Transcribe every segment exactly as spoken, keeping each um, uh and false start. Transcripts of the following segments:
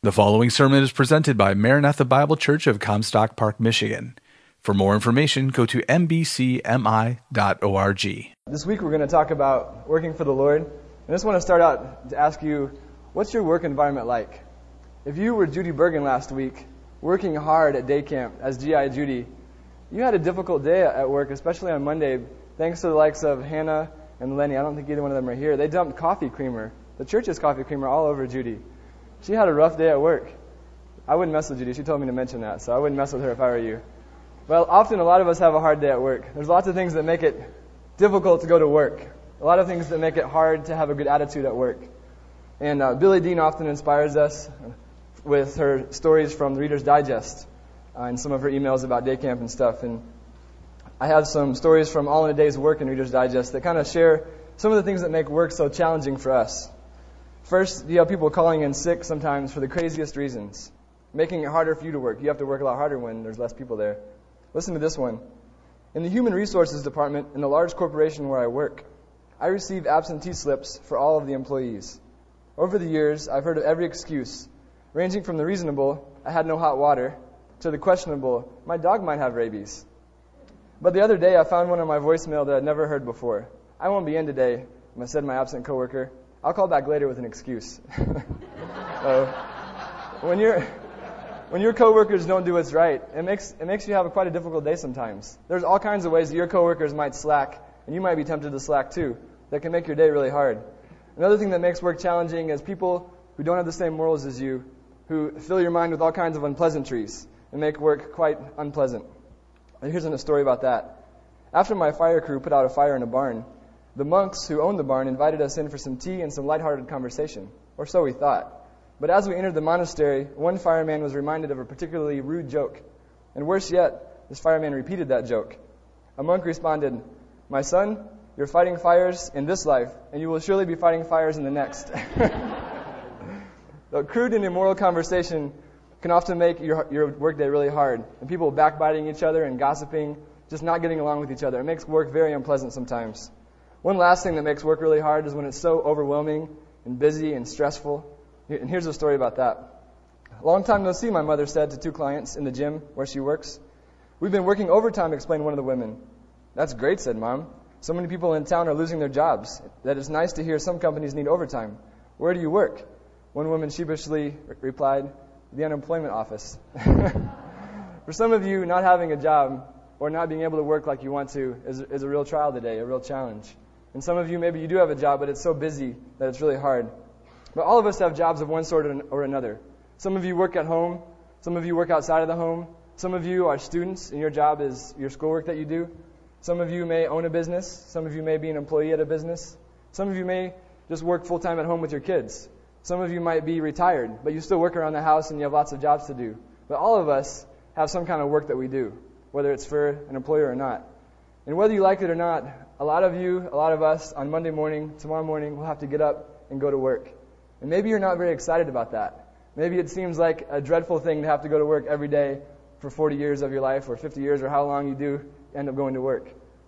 The following sermon is presented by Maranatha Bible Church of Comstock Park, Michigan. For more information, go to m b c m i dot org. This week we're going to talk about working for the Lord. I just want to start out to ask you, what's your work environment like? If you were Judy Bergen last week, working hard at day camp as G I Judy, you had a difficult day at work, especially on Monday, thanks to the likes of Hannah and Lenny. I don't think either one of them are here. They dumped coffee creamer, the church's coffee creamer, all over Judy. She had a rough day at work. I wouldn't mess with Judy. She told me to mention that, so I wouldn't mess with her if I were you. Well, often a lot of us have a hard day at work. There's lots of things that make it difficult to go to work. A lot of things that make it hard to have a good attitude at work. And uh, Billy Dean often inspires us with her stories from the Reader's Digest uh, and some of her emails about day camp and stuff. And I have some stories from All in a Day's work in Reader's Digest that kind of share some of the things that make work so challenging for us. First, you have people calling in sick sometimes for the craziest reasons, making it harder for you to work. You have to work a lot harder when there's less people there. Listen to this one. In the Human Resources Department in the large corporation where I work, I receive absentee slips for all of the employees. Over the years, I've heard of every excuse, ranging from the reasonable, I had no hot water, to the questionable, my dog might have rabies. But the other day, I found one on my voicemail that I'd never heard before. I won't be in today, I said to my absent coworker. I'll call back later with an excuse. So, when you're when your coworkers don't do what's right, it makes it makes you have a, quite a difficult day sometimes. There's all kinds of ways that your coworkers might slack, and you might be tempted to slack too. That can make your day really hard. Another thing that makes work challenging is people who don't have the same morals as you, who fill your mind with all kinds of unpleasantries and make work quite unpleasant. And here's a story about that. After my fire crew put out a fire in a barn, the monks who owned the barn invited us in for some tea and some lighthearted conversation, or so we thought. But as we entered the monastery, one fireman was reminded of a particularly rude joke. And worse yet, this fireman repeated that joke. A monk responded, "My son, you're fighting fires in this life, and you will surely be fighting fires in the next." The crude and immoral conversation can often make your, your workday really hard, and people backbiting each other and gossiping, just not getting along with each other. It makes work very unpleasant sometimes. One last thing that makes work really hard is when it's so overwhelming and busy and stressful. And here's a story about that. A long time no see, my mother said to two clients in the gym where she works. "We've been working overtime," explained one of the women. "That's great," said Mom. "So many people in town are losing their jobs that it's nice to hear some companies need overtime. Where do you work?" One woman sheepishly re- replied, "The unemployment office." For some of you, not having a job or not being able to work like you want to is, is a real trial today, a real challenge. And some of you, maybe you do have a job, but it's so busy that it's really hard. But all of us have jobs of one sort or another. Some of you work at home. Some of you work outside of the home. Some of you are students, and your job is your schoolwork that you do. Some of you may own a business. Some of you may be an employee at a business. Some of you may just work full-time at home with your kids. Some of you might be retired, but you still work around the house and you have lots of jobs to do. But all of us have some kind of work that we do, whether it's for an employer or not. And whether you like it or not, a lot of you, a lot of us, on Monday morning, tomorrow morning, will have to get up and go to work. And maybe you're not very excited about that. Maybe it seems like a dreadful thing to have to go to work every day for forty years of your life, or fifty years, or how long you do end up going to work.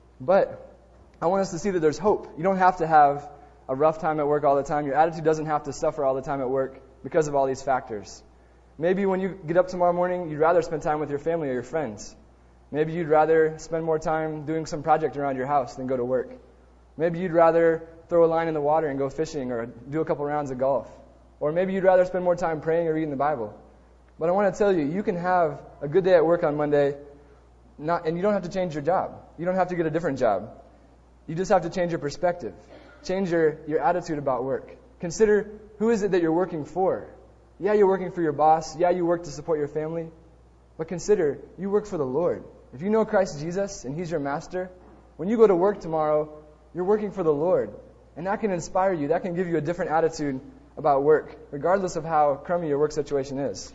But I want us to see that there's hope. You don't have to have a rough time at work all the time. Your attitude doesn't have to suffer all the time at work because of all these factors. Maybe when you get up tomorrow morning, you'd rather spend time with your family or your friends. Maybe you'd rather spend more time doing some project around your house than go to work. Maybe you'd rather throw a line in the water and go fishing or do a couple rounds of golf. Or maybe you'd rather spend more time praying or reading the Bible. But I want to tell you, you can have a good day at work on Monday, not, and you don't have to change your job. You don't have to get a different job. You just have to change your perspective. Change your, your attitude about work. Consider, who is it that you're working for? Yeah, you're working for your boss. Yeah, you work to support your family. But consider, you work for the Lord. If you know Christ Jesus and He's your master, when you go to work tomorrow, you're working for the Lord. And that can inspire you. That can give you a different attitude about work, regardless of how crummy your work situation is.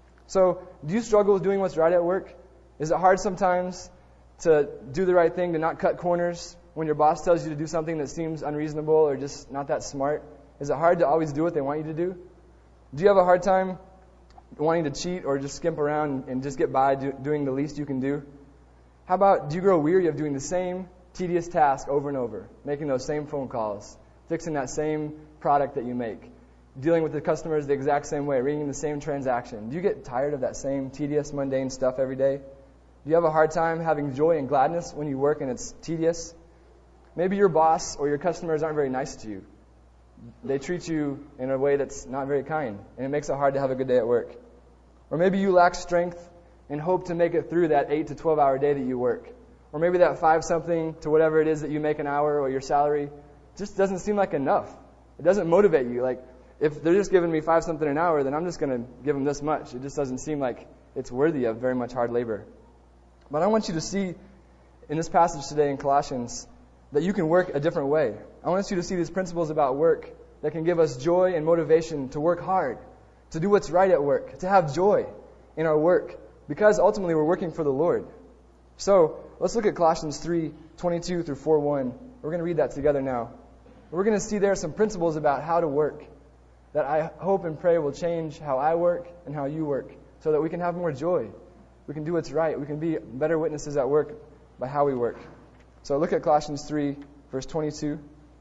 So, do you struggle with doing what's right at work? Is it hard sometimes to do the right thing, to not cut corners when your boss tells you to do something that seems unreasonable or just not that smart? Is it hard to always do what they want you to do? Do you have a hard time wanting to cheat or just skimp around and just get by do, doing the least you can do? How about, do you grow weary of doing the same tedious task over and over, making those same phone calls, fixing that same product that you make? dealing with the customers the exact same way, reading the same transaction? Do you get tired of that same tedious, mundane stuff every day? Do you have a hard time having joy and gladness when you work and it's tedious? Maybe your boss or your customers aren't very nice to you. They treat you in a way that's not very kind, and it makes it hard to have a good day at work. Or maybe you lack strength and hope to make it through that eight to twelve hour day that you work. Or maybe that five something to whatever it is that you make an hour or your salary just doesn't seem like enough. It doesn't motivate you. Like, if they're just giving me five something an hour, then I'm just going to give them this much. It just doesn't seem like it's worthy of very much hard labor. But I want you to see in this passage today in Colossians that you can work a different way. I want you to see these principles about work that can give us joy and motivation to work hard, to do what's right at work, to have joy in our work, because ultimately we're working for the Lord. So let's look at Colossians three twenty-two through four one. We're going to read that together now. We're going to see there some principles about how to work that I hope and pray will change how I work and how you work, so that we can have more joy. We can do what's right. We can be better witnesses at work by how we work. So look at Colossians three, verse twenty-two.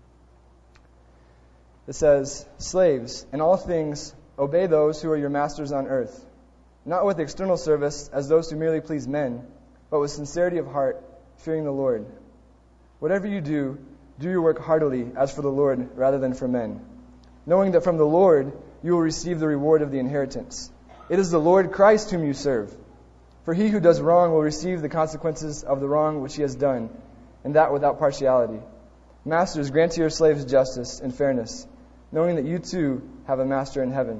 It says, "Slaves, in all things, obey those who are your masters on earth, not with external service as those who merely please men, but with sincerity of heart, fearing the Lord. Whatever you do, do your work heartily as for the Lord rather than for men, knowing that from the Lord you will receive the reward of the inheritance. It is the Lord Christ whom you serve. For he who does wrong will receive the consequences of the wrong which he has done, and that without partiality. Masters, grant to your slaves justice and fairness, knowing that you too have a master in heaven."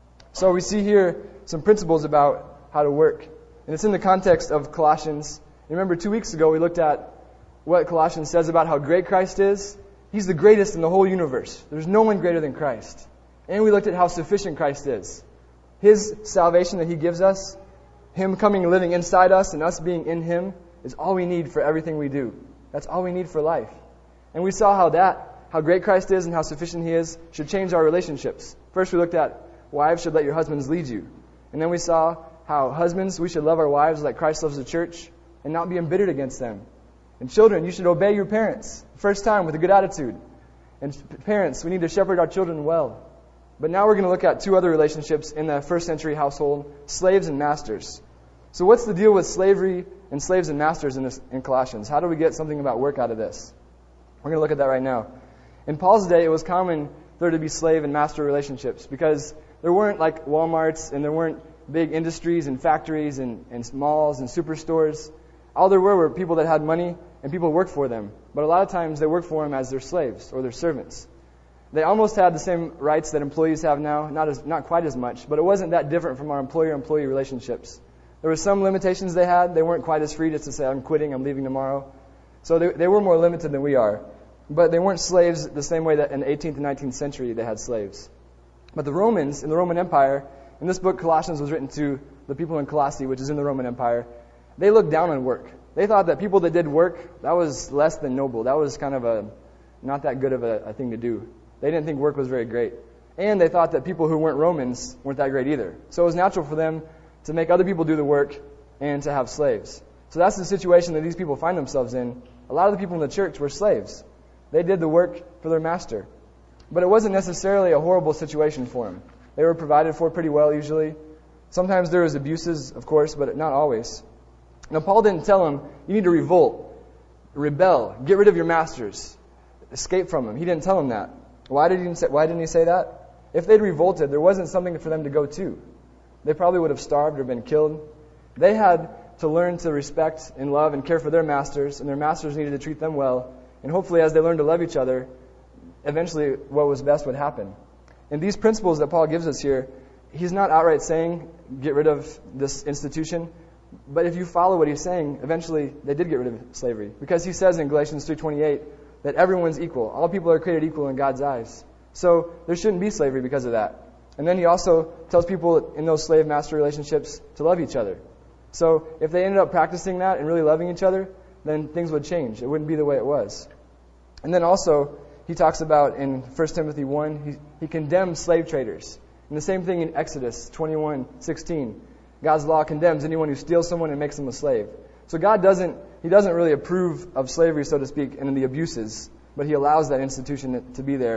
So we see here some principles about how to work. And it's in the context of Colossians. You remember two weeks ago we looked at what Colossians says about how great Christ is. He's the greatest in the whole universe. There's no one greater than Christ. And we looked at how sufficient Christ is. His salvation that he gives us, him coming and living inside us and us being in him, is all we need for everything we do. That's all we need for life. And we saw how that, how great Christ is and how sufficient he is, should change our relationships. First we looked at wives should let your husbands lead you. And then we saw how husbands, we should love our wives like Christ loves the church and not be embittered against them. And children, you should obey your parents, first time with a good attitude. And parents, we need to shepherd our children well. But now we're going to look at two other relationships in the first century household, slaves and masters. So what's the deal with slavery and slaves and masters in, this, in Colossians? How do we get something about work out of this? We're going to look at that right now. In Paul's day, it was common there to be slave and master relationships because there weren't like Walmarts and there weren't big industries and factories and, and malls and superstores. All there were were people that had money and people worked for them. But a lot of times they worked for them as their slaves or their servants. They almost had the same rights that employees have now, not as not quite as much, but it wasn't that different from our employer-employee relationships. There were some limitations they had. They weren't quite as free just to say, I'm quitting, I'm leaving tomorrow. So they, they were more limited than we are. But they weren't slaves the same way that in the eighteenth and nineteenth century they had slaves. But the Romans, in the Roman Empire, and this book Colossians was written to the people in Colossae, which is in the Roman Empire, they looked down on work. They thought that people that did work, that was less than noble. That was kind of a not that good of a, a thing to do. They didn't think work was very great. And they thought that people who weren't Romans weren't that great either. So it was natural for them to make other people do the work and to have slaves. So that's the situation that these people find themselves in. A lot of the people in the church were slaves. They did the work for their master. But it wasn't necessarily a horrible situation for them. They were provided for pretty well usually. Sometimes there was abuses, of course, but not always. Now Paul didn't tell them, you need to revolt, rebel, get rid of your masters, escape from them. He didn't tell them that. Why did he say, why didn't he say that? If they'd revolted, there wasn't something for them to go to. They probably would have starved or been killed. They had to learn to respect and love and care for their masters, and their masters needed to treat them well. And hopefully as they learned to love each other, eventually what was best would happen. And these principles that Paul gives us here, he's not outright saying, get rid of this institution. But if you follow what he's saying, eventually they did get rid of slavery. Because he says in Galatians three twenty-eight that everyone's equal. All people are created equal in God's eyes. So there shouldn't be slavery because of that. And then he also tells people in those slave-master relationships to love each other. So if they ended up practicing that and really loving each other, then things would change. It wouldn't be the way it was. And then also, he talks about in First Timothy one, he, he condemns slave traders. And the same thing in Exodus twenty-one sixteen. God's law condemns anyone who steals someone and makes them a slave. So God doesn't, he doesn't really approve of slavery, so to speak, and the abuses, but he allows that institution to be there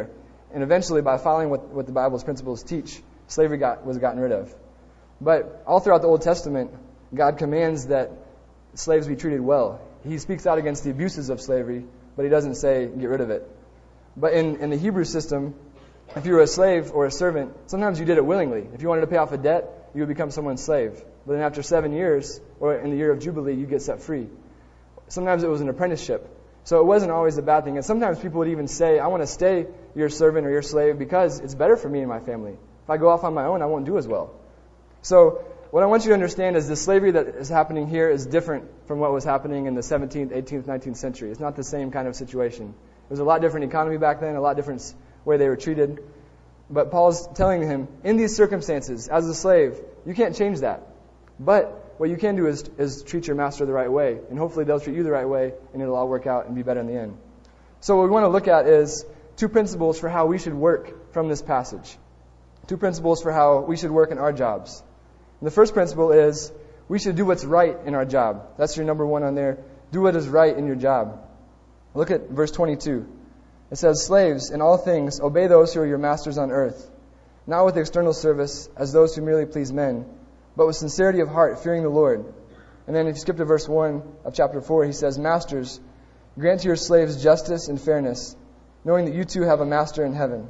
And eventually, by following what, what the Bible's principles teach, slavery got, was gotten rid of. But all throughout the Old Testament, God commands that slaves be treated well. He speaks out against the abuses of slavery, but he doesn't say get rid of it. But in, in the Hebrew system, if you were a slave or a servant, sometimes you did it willingly. If you wanted to pay off a debt, you would become someone's slave. But then after seven years, or in the year of Jubilee, you get set free. Sometimes it was an apprenticeship. So it wasn't always a bad thing. And sometimes people would even say, I want to stay your servant or your slave because it's better for me and my family. If I go off on my own, I won't do as well. So what I want you to understand is the slavery that is happening here is different from what was happening in the seventeenth, eighteenth, nineteenth century. It's not the same kind of situation. It was a lot different economy back then, a lot different way they were treated. But Paul's telling him, in these circumstances, as a slave, you can't change that. But what you can do is, is treat your master the right way. And hopefully they'll treat you the right way, and it'll all work out and be better in the end. So what we want to look at is two principles for how we should work from this passage. Two principles for how we should work in our jobs. And the first principle is we should do what's right in our job. That's your number one on there. Do what is right in your job. Look at verse twenty-two. It says, Slaves, in all things, obey those who are your masters on earth, not with external service, as those who merely please men, but with sincerity of heart, fearing the Lord. And then if you skip to verse one of chapter four, he says, Masters, grant to your slaves justice and fairness, knowing that you too have a master in heaven.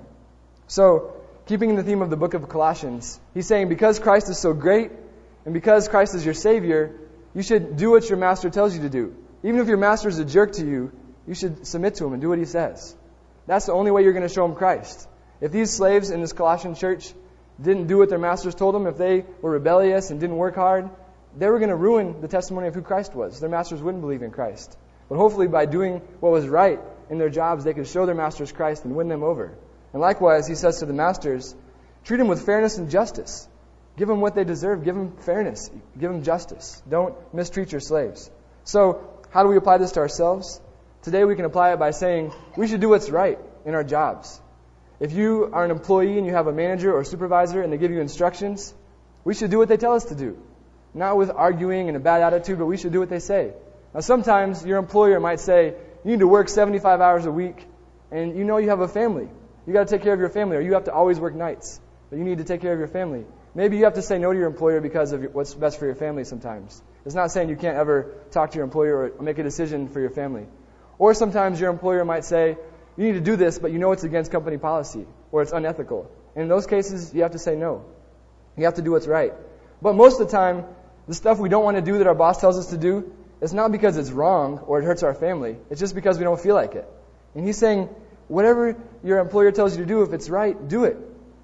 So, keeping in the theme of the book of Colossians, he's saying because Christ is so great, and because Christ is your Savior, you should do what your master tells you to do. Even if your master is a jerk to you, you should submit to him and do what he says. That's the only way you're going to show him Christ. If these slaves in this Colossian church didn't do what their masters told them, if they were rebellious and didn't work hard, they were going to ruin the testimony of who Christ was. Their masters wouldn't believe in Christ. But hopefully by doing what was right in their jobs, they could show their masters Christ and win them over. And likewise, he says to the masters, treat them with fairness and justice. Give them what they deserve. Give them fairness. Give them justice. Don't mistreat your slaves. So, how do we apply this to ourselves? Today we can apply it by saying we should do what's right in our jobs. If you are an employee and you have a manager or supervisor and they give you instructions, we should do what they tell us to do. Not with arguing and a bad attitude, but we should do what they say. Now sometimes your employer might say, you need to work seventy-five hours a week, and you know you have a family. You got to take care of your family, or you have to always work nights. But you need to take care of your family. Maybe you have to say no to your employer because of what's best for your family sometimes. It's not saying you can't ever talk to your employer or make a decision for your family. Or sometimes your employer might say, you need to do this, but you know it's against company policy, or it's unethical. And in those cases, you have to say no. You have to do what's right. But most of the time, the stuff we don't want to do that our boss tells us to do, it's not because it's wrong or it hurts our family. It's just because we don't feel like it. And he's saying, whatever your employer tells you to do, if it's right, do it.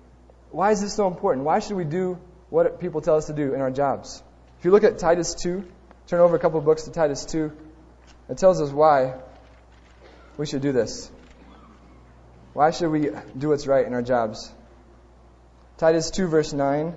Why is this so important? Why should we do what people tell us to do in our jobs? If you look at Titus two, turn over a couple of books to Titus two, it tells us why we should do this. Why should we do what's right in our jobs? Titus two, verse nine.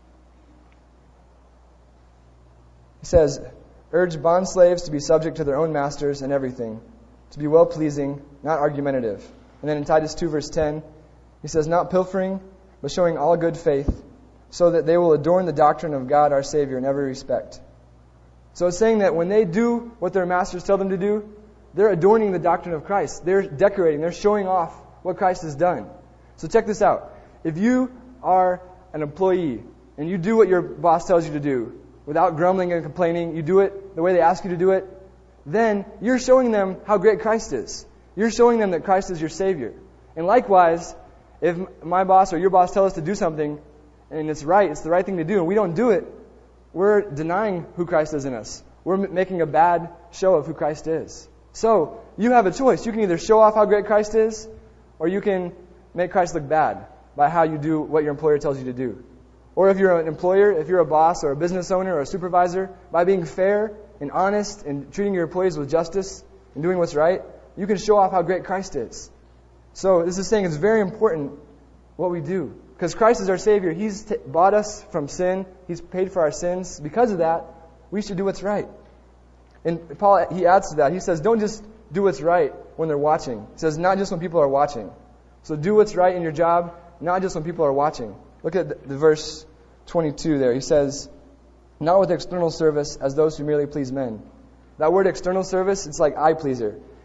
He says, urge bondslaves to be subject to their own masters in everything, to be well-pleasing, not argumentative. And then in Titus two, verse ten, he says, not pilfering, but showing all good faith, so that they will adorn the doctrine of God our Savior in every respect. So it's saying that when they do what their masters tell them to do, they're adorning the doctrine of Christ. They're decorating. They're showing off what Christ has done. So check this out. If you are an employee and you do what your boss tells you to do without grumbling and complaining, you do it the way they ask you to do it, then you're showing them how great Christ is. You're showing them that Christ is your Savior. And likewise, if my boss or your boss tell us to do something and it's right, it's the right thing to do, and we don't do it, we're denying who Christ is in us. We're making a bad show of who Christ is. So, you have a choice. You can either show off how great Christ is, or you can make Christ look bad by how you do what your employer tells you to do. Or if you're an employer, if you're a boss or a business owner or a supervisor, by being fair and honest and treating your employees with justice and doing what's right, you can show off how great Christ is. So, this is saying it's very important what we do. Because Christ is our Savior. He's t- bought us from sin. He's paid for our sins. Because of that, we should do what's right. And Paul, he adds to that. He says, don't just do what's right when they're watching. He says, not just when people are watching. So do what's right in your job, not just when people are watching. Look at the, the verse twenty-two there. He says, not with external service as those who merely please men. That word external service, it's like eye pleaser.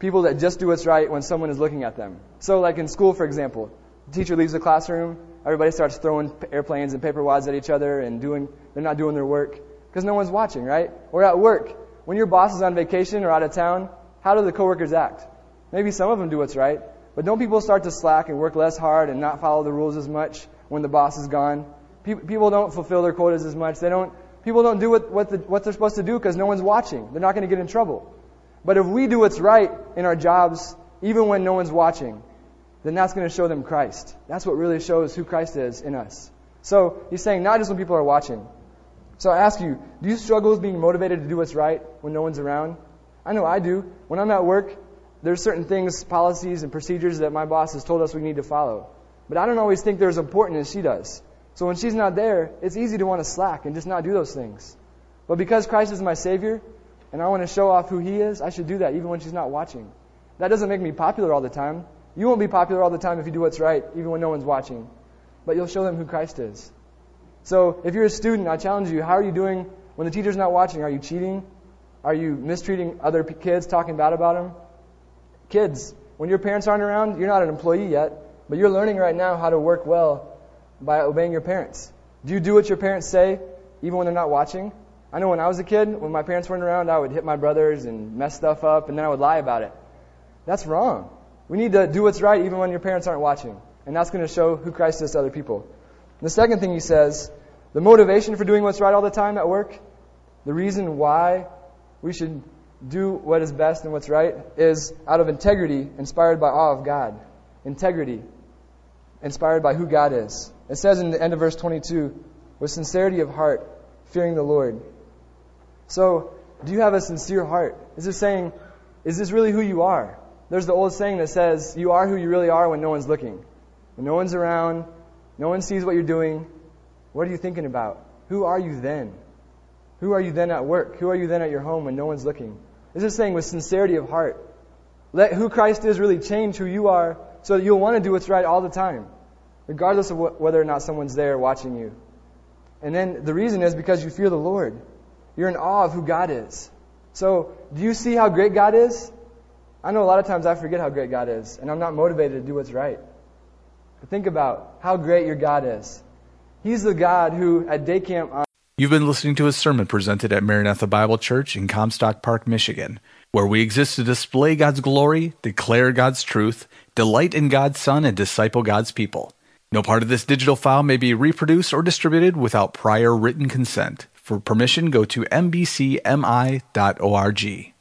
people that just do what's right when someone is looking at them. So like in school, for example, the teacher leaves the classroom, everybody starts throwing airplanes and paper wads at each other and doing, they're not doing their work because no one's watching, right? Or at work, when your boss is on vacation or out of town, how do the coworkers act? Maybe some of them do what's right, but don't people start to slack and work less hard and not follow the rules as much when the boss is gone? People don't fulfill their quotas as much. They don't. People don't do what what, the, what they're supposed to do because no one's watching. They're not going to get in trouble. But if we do what's right in our jobs, even when no one's watching, then that's going to show them Christ. That's what really shows who Christ is in us. So he's saying not just when people are watching. So I ask you, do you struggle with being motivated to do what's right when no one's around? I know I do. When I'm at work, there's certain things, policies and procedures that my boss has told us we need to follow. But I don't always think they're as important as she does. So when she's not there, it's easy to want to slack and just not do those things. But because Christ is my Savior, and I want to show off who He is, I should do that even when she's not watching. That doesn't make me popular all the time. You won't be popular all the time if you do what's right, even when no one's watching. But you'll show them who Christ is. So if you're a student, I challenge you, how are you doing when the teacher's not watching? Are you cheating? Are you mistreating other p- kids, talking bad about them? Kids, when your parents aren't around, you're not an employee yet, but you're learning right now how to work well by obeying your parents. Do you do what your parents say, even when they're not watching? I know when I was a kid, when my parents weren't around, I would hit my brothers and mess stuff up, and then I would lie about it. That's wrong. We need to do what's right even when your parents aren't watching. And that's going to show who Christ is to other people. The second thing he says, the motivation for doing what's right all the time at work, the reason why we should do what is best and what's right is out of integrity, inspired by awe of God. Integrity, inspired by who God is. It says in the end of verse twenty-two, with sincerity of heart, fearing the Lord. So, do you have a sincere heart? Is this saying, is this really who you are? There's the old saying that says, you are who you really are when no one's looking. When no one's around, no one sees what you're doing, what are you thinking about? Who are you then? Who are you then at work? Who are you then at your home when no one's looking? This is saying with sincerity of heart. Let who Christ is really change who you are so that you'll want to do what's right all the time, regardless of wh- whether or not someone's there watching you. And then the reason is because you fear the Lord. You're in awe of who God is. So, do you see how great God is? I know a lot of times I forget how great God is, and I'm not motivated to do what's right. But think about how great your God is. He's the God who, at day camp on You've been listening to a sermon presented at Maranatha Bible Church in Comstock Park, Michigan, where we exist to display God's glory, declare God's truth, delight in God's Son, and disciple God's people. No part of this digital file may be reproduced or distributed without prior written consent. For permission, go to m b c m i dot org.